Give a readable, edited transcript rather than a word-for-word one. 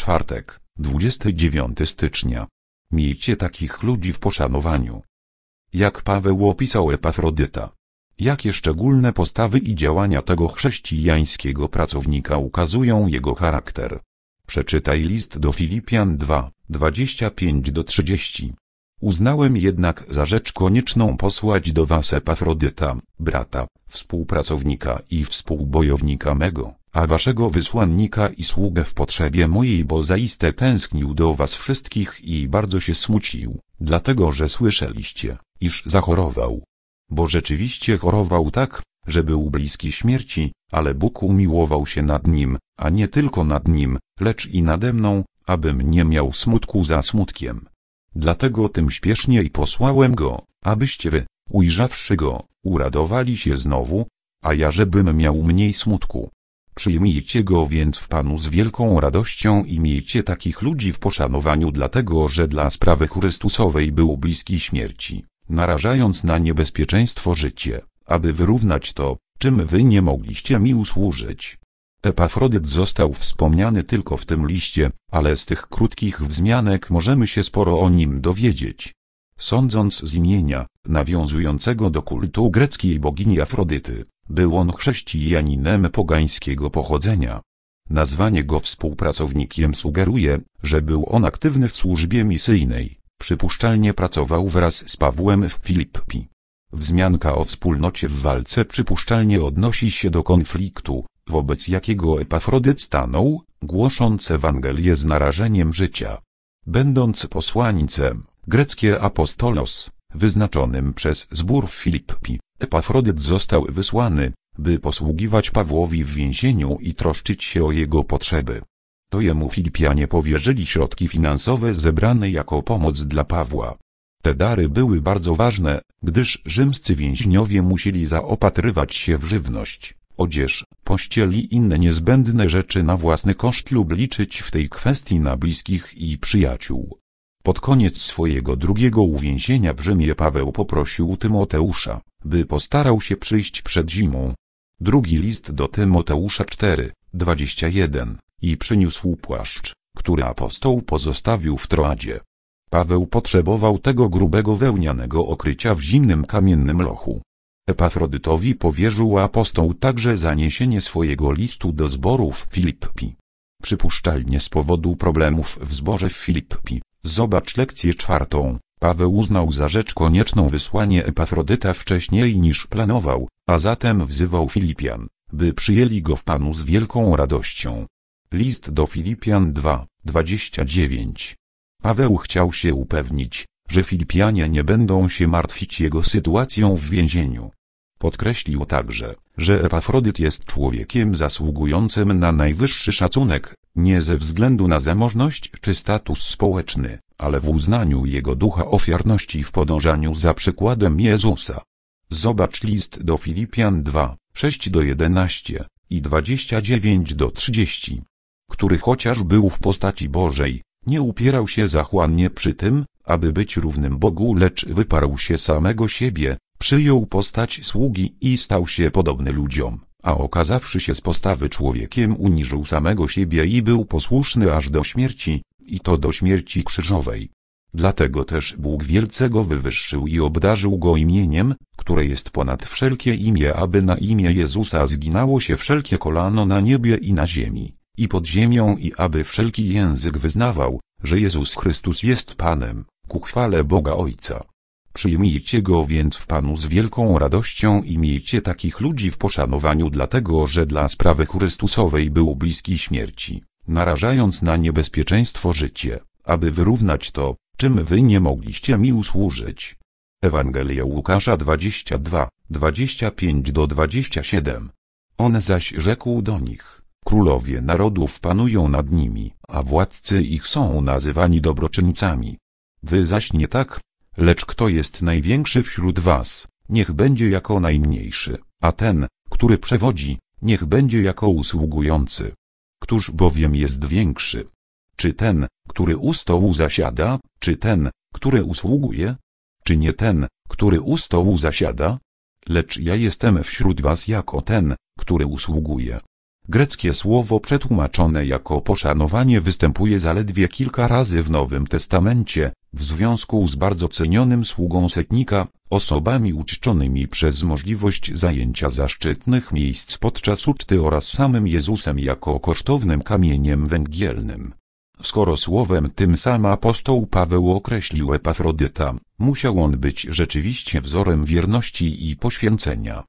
czwartek, 29 stycznia. Miejcie takich ludzi w poszanowaniu. Jak Paweł opisał Epafrodyta? Jakie szczególne postawy i działania tego chrześcijańskiego pracownika ukazują jego charakter? Przeczytaj list do Filipian 2, 25-30. Uznałem jednak za rzecz konieczną posłać do was Epafrodyta, brata, współpracownika i współbojownika mego, a waszego wysłannika i sługę w potrzebie mojej, bo zaiste tęsknił do was wszystkich i bardzo się smucił, dlatego że słyszeliście, iż zachorował. Bo rzeczywiście chorował tak, że był bliski śmierci, ale Bóg umiłował się nad nim, a nie tylko nad nim, lecz i nade mną, abym nie miał smutku za smutkiem. Dlatego tym śpieszniej posłałem go, abyście wy, ujrzawszy go, uradowali się znowu, a ja żebym miał mniej smutku. Przyjmijcie go więc w Panu z wielką radością i miejcie takich ludzi w poszanowaniu, dlatego że dla sprawy Chrystusowej był bliski śmierci, narażając na niebezpieczeństwo życie, aby wyrównać to, czym wy nie mogliście mi usłużyć. Epafrodyt został wspomniany tylko w tym liście, ale z tych krótkich wzmianek możemy się sporo o nim dowiedzieć. Sądząc z imienia, nawiązującego do kultu greckiej bogini Afrodyty, był on chrześcijaninem pogańskiego pochodzenia. Nazwanie go współpracownikiem sugeruje, że był on aktywny w służbie misyjnej, przypuszczalnie pracował wraz z Pawłem w Filippi. Wzmianka o wspólnocie w walce przypuszczalnie odnosi się do konfliktu, wobec jakiego Epafrodyt stanął, głosząc Ewangelię z narażeniem życia. Będąc posłańcem, greckie apostolos, wyznaczonym przez zbór w Filippi, Epafrodyt został wysłany, by posługiwać Pawłowi w więzieniu i troszczyć się o jego potrzeby. To jemu Filipianie powierzyli środki finansowe zebrane jako pomoc dla Pawła. Te dary były bardzo ważne, gdyż rzymscy więźniowie musieli zaopatrywać się w żywność, odzież, pościel i inne niezbędne rzeczy na własny koszt lub liczyć w tej kwestii na bliskich i przyjaciół. Pod koniec swojego drugiego uwięzienia w Rzymie Paweł poprosił Tymoteusza, by postarał się przyjść przed zimą. Drugi list do Tymoteusza 4, 21 i przyniósł płaszcz, który apostoł pozostawił w Troadzie. Paweł potrzebował tego grubego wełnianego okrycia w zimnym kamiennym lochu. Epafrodytowi powierzył apostoł także zaniesienie swojego listu do zborów w Filippi. Przypuszczalnie z powodu problemów w zborze w Filippi. Zobacz lekcję 4. Paweł uznał za rzecz konieczną wysłanie Epafrodyta wcześniej niż planował, a zatem wzywał Filipian, by przyjęli go w Panu z wielką radością. List do Filipian 2, 29. Paweł chciał się upewnić, że Filipianie nie będą się martwić jego sytuacją w więzieniu. Podkreślił także, że Epafrodyt jest człowiekiem zasługującym na najwyższy szacunek, nie ze względu na zamożność czy status społeczny, ale w uznaniu jego ducha ofiarności w podążaniu za przykładem Jezusa. Zobacz list do Filipian 2, 6-11 i 29-30, który chociaż był w postaci Bożej, nie upierał się zachłannie przy tym, aby być równym Bogu, lecz wyparł się samego siebie, przyjął postać sługi i stał się podobny ludziom, a okazawszy się z postawy człowiekiem, uniżył samego siebie i był posłuszny aż do śmierci, i to do śmierci krzyżowej. Dlatego też Bóg wielce go wywyższył i obdarzył go imieniem, które jest ponad wszelkie imię, aby na imię Jezusa zginało się wszelkie kolano na niebie i na ziemi, i pod ziemią, i aby wszelki język wyznawał, że Jezus Chrystus jest Panem, ku chwale Boga Ojca. Przyjmijcie go więc w Panu z wielką radością i miejcie takich ludzi w poszanowaniu, dlatego że dla sprawy Chrystusowej był bliski śmierci, narażając na niebezpieczeństwo życie, aby wyrównać to, czym wy nie mogliście mi usłużyć. Ewangelia Łukasza 22, 25-27. On zaś rzekł do nich: królowie narodów panują nad nimi, a władcy ich są nazywani dobroczyńcami. Wy zaś nie tak, lecz kto jest największy wśród was, niech będzie jako najmniejszy, a ten, który przewodzi, niech będzie jako usługujący. Któż bowiem jest większy? Czy ten, który u stołu zasiada, czy ten, który usługuje? Czy nie ten, który u stołu zasiada? Lecz ja jestem wśród was jako ten, który usługuje. Greckie słowo przetłumaczone jako poszanowanie występuje zaledwie kilka razy w Nowym Testamencie, w związku z bardzo cenionym sługą setnika, osobami uczczonymi przez możliwość zajęcia zaszczytnych miejsc podczas uczty oraz samym Jezusem jako kosztownym kamieniem węgielnym. Skoro słowem tym sam apostoł Paweł określił Epafrodyta, musiał on być rzeczywiście wzorem wierności i poświęcenia.